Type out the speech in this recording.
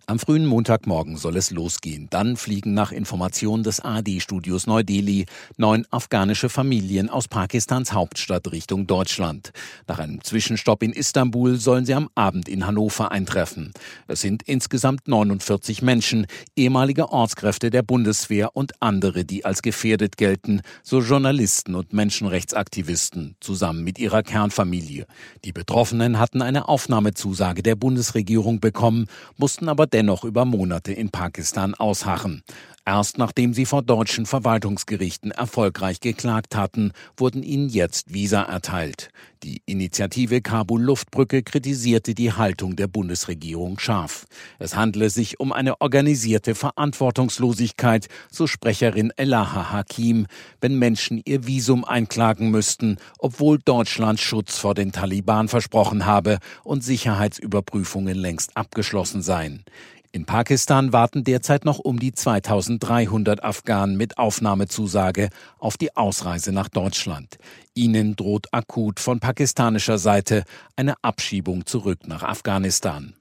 Am frühen Montagmorgen soll es losgehen. Dann fliegen nach Informationen des ARD-Studios Neu-Delhi 9 afghanische Familien aus Pakistans Hauptstadt Richtung Deutschland. Nach einem Zwischenstopp in Istanbul sollen sie am Abend in Hannover eintreffen. Es sind insgesamt 49 Menschen, ehemalige Ortskräfte der Bundeswehr und andere, die als gefährdet gelten, so Journalisten und Menschenrechtsaktivisten, zusammen mit ihrer Kernfamilie. Die Betroffenen hatten eine Aufnahmezusage der Bundesregierung bekommen, mussten aber dennoch über Monate in Pakistan ausharren. Erst nachdem sie vor deutschen Verwaltungsgerichten erfolgreich geklagt hatten, wurden ihnen jetzt Visa erteilt. Die Initiative Kabul-Luftbrücke kritisierte die Haltung der Bundesregierung scharf. Es handle sich um eine organisierte Verantwortungslosigkeit, so Sprecherin Elaha Hakim, wenn Menschen ihr Visum einklagen müssten, obwohl Deutschland Schutz vor den Taliban versprochen habe und Sicherheitsüberprüfungen längst abgeschlossen seien. In Pakistan warten derzeit noch um die 2300 Afghanen mit Aufnahmezusage auf die Ausreise nach Deutschland. Ihnen droht akut von pakistanischer Seite eine Abschiebung zurück nach Afghanistan.